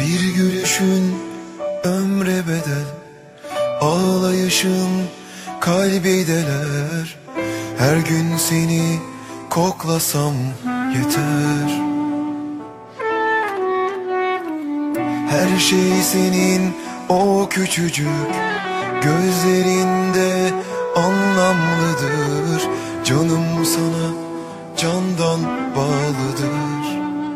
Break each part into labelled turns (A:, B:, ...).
A: Bir gülüşün ömre bedel, ağlayışın kalbi deler. Her gün seni koklasam yeter. Her şey senin o küçücük gözlerinde anlamlıdır. Canım sana candan bağlıdır.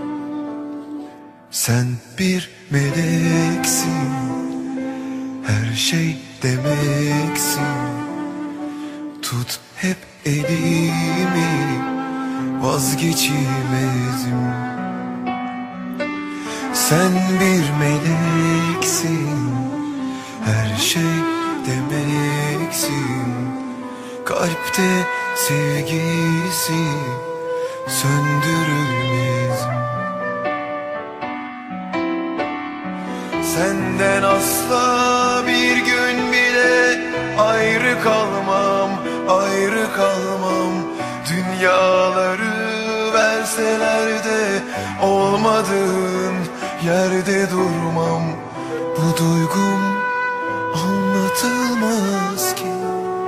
A: Sen bir meleksin, her şey demeksin. Tut hep elimi, vazgeçilmezim. Sen bir meleksin, her şey demeksin. Kalpte sevgisi söndürülmez. Senden asla bir gün bile ayrı kalmam, ayrı kalmam. Dünyaları verseler de olmadığın yerde durmam. Bu duygum anlatılmaz ki.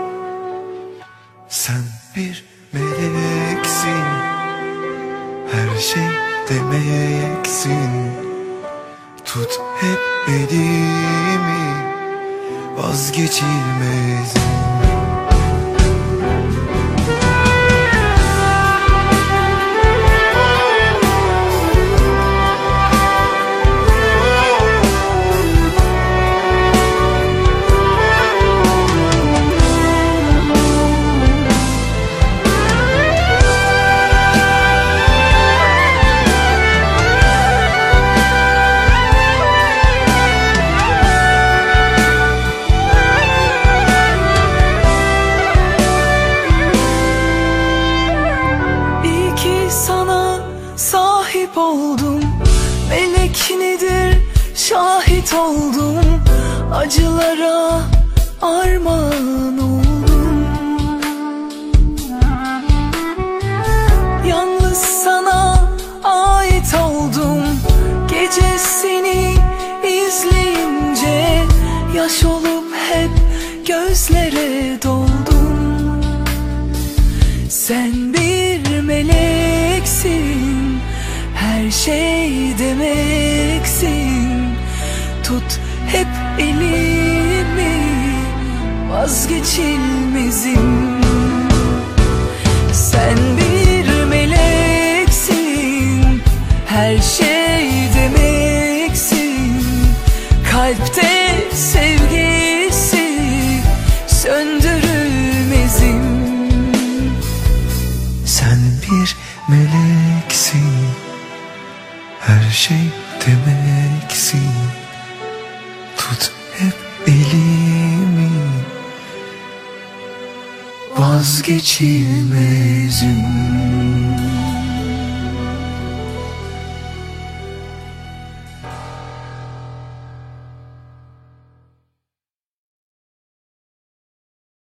A: Sen bir meleksin, her şey demeksin. Tut hep elimi, vazgeçilmezim.
B: Sahip oldum, melek nedir şahit oldum. Acılara armağan oldum. Yalnız sana ait oldum. Gece seni izleyince yaş olup hep gözlere doldum. Sen bir meleksin, her şey demeksin. Tut hep elimi, vazgeçilmezim. Sen bir meleksin, her şey demeksin. Kalpte sevgisi söndürülmezim.
A: Sen bir meleksin, her şey demeksin. Tut hep elimi, vazgeçilmezim.